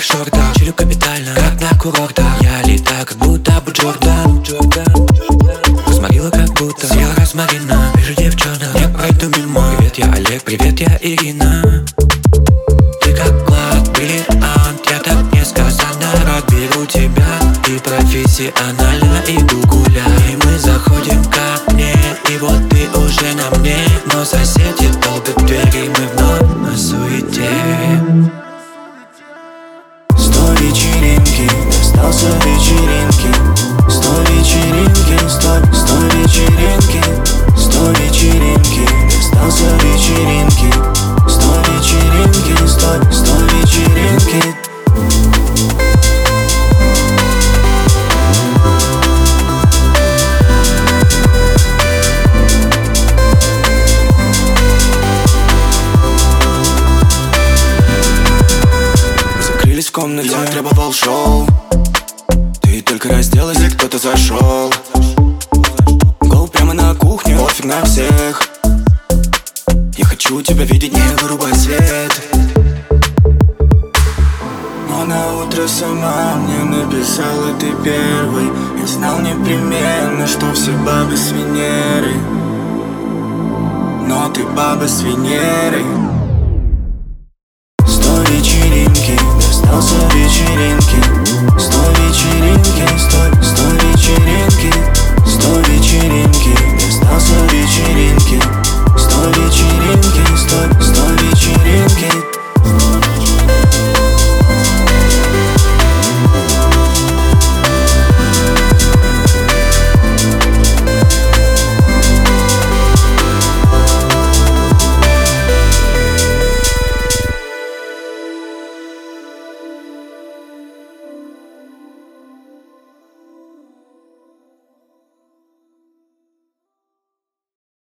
ярких шортах, чилю капитально, как на курортах. Я летаю, как будто бы Джордан. Розмарила, как будто съела розмарина. Вижу девчонок, я пройду мимо. Привет, я Олег, привет, я Ирина. Ты как клад, бриллиант, я так несказанно рад. Беру тебя и профессионально иду гулять. И мы заходим ко мне, и вот ты уже на мне. Но соседи долбят двери, мы вновь на суете. 100 вечеринки, остался вечеринки. 100 вечеринки, 100 вечеринки. 100 вечеринки, остался вечеринки. 100 вечеринки, 100 вечеринки. В комнате требовал шоу. Ты только разделась, и кто-то зашел. Гол прямо на кухню, пофиг на всех. Я хочу тебя видеть, не вырубай свет. Но на утро сама мне написала ты первый. Я знал непременно, что все бабы с Венеры. Но ты баба с Венеры.